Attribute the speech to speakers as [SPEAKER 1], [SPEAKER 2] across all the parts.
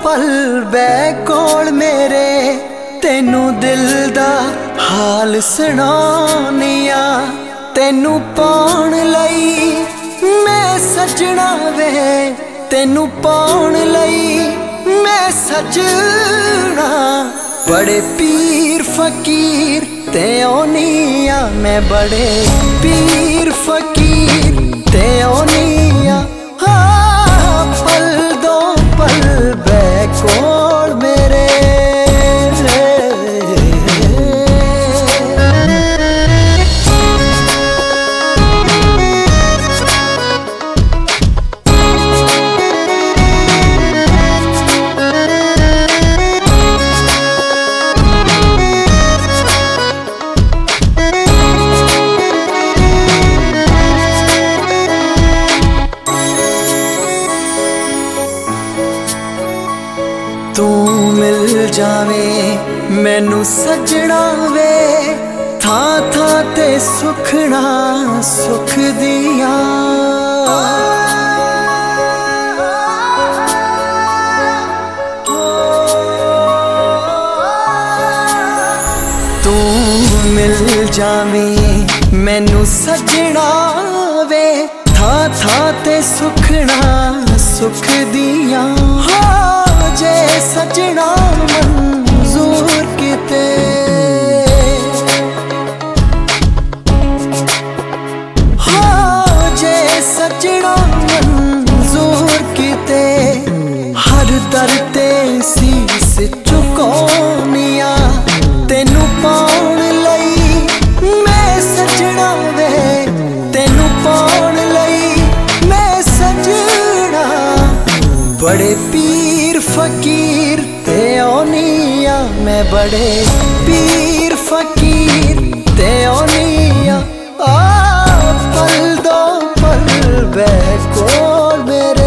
[SPEAKER 1] पल बै कोल मेरे तेनू दिल दा हाल सुनानिया। तेनू पाउण लई मैं सजना वे, तेनू पाउण लई मैं सजना। बड़े पीर फकीर ते ओनिया, मैं बड़े पीर फकीर ते ओनिया। हाँ पल दो पल बै कोल मेरे। तू मिल जावे मैनू सजना वे, था था ते सुखना सुख दिया। तू मिल जावे मैनू सजना वे, था था ते सुखना सुख दिया। जे सजना मंजूर किते, हाँ जे सजना मंजूर किते। हर दर ते सीस चुकानिया, तेनू पाउण लई मैं सजना वे, तेनू पाउण लई मैं सजना। बड़े पीर फकीर ते ओनिया, मैं बड़े पीर फकीर ते ओनिया। पल दो पल बै कोल मेरे।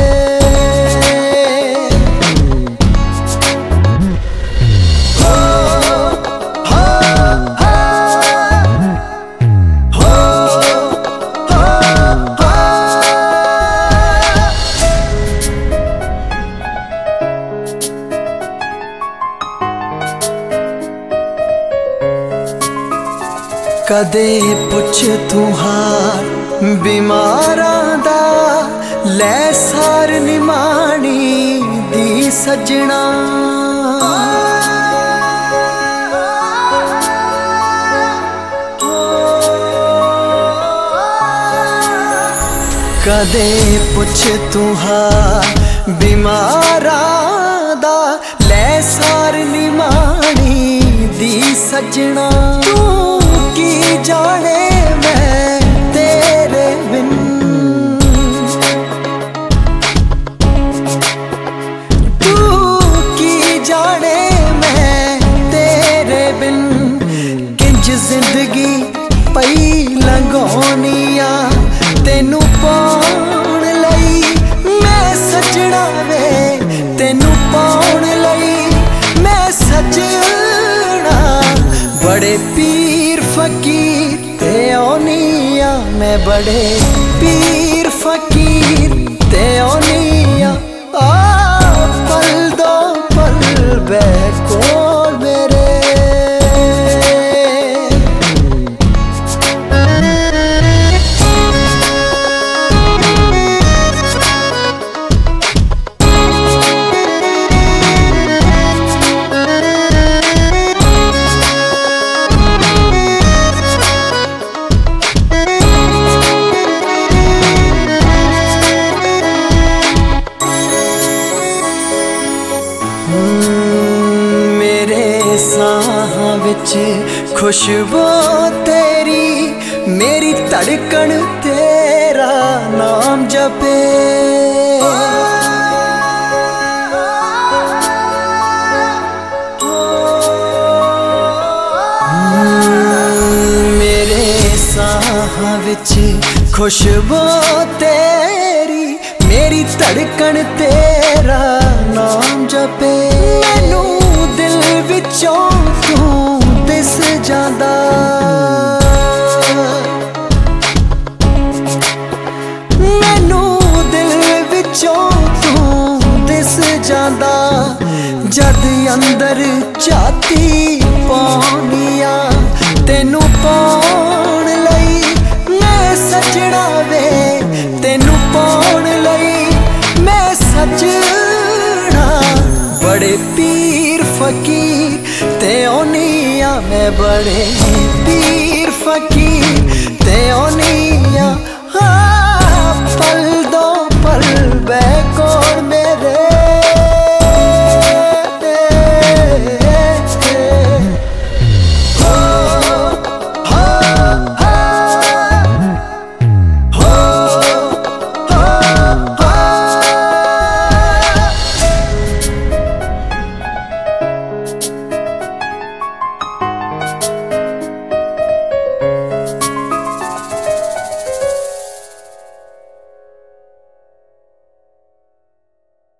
[SPEAKER 1] कदे पुछ तू हार बीमारां दा, लै सार निमाणी दी सजना। कदे पुछ तू हार बीमारां दा, लै सार निमाणी दी सजना। की जाने मैं तेरे बिन, तू की जाने मैं तेरे बिन। किंज जिंदगी पई लंघोनिया, तेनू पाउण लई मैं सजना वे, तेनू पाउण लई मैं सजना। बड़े पीर फकीर ते ओनिया, मैं बड़े पीर फकीर ते ओनिया। पल दो पल बै कोल मेरे। मेरे साहां विच खुशबू तेरी, मेरी धड़कन तेरा नाम जपे। मेरे साहां विच खुशबू तेरी, मेरी धड़कन तेरा नाम जपे। मैनू दिल विचों तू दिस जांदा, मैनू दिल विचों तू दिस जांदा जद अंदर झाती पाउनिया तेनू पाउण लई मैं सजना वे तेनू पाउण लई मैं सजना बड़े पीर फकीर ते ओनिया मैं बड़े पीर फकीर ते ओनिया पल दो पल बैकोड़ मेरे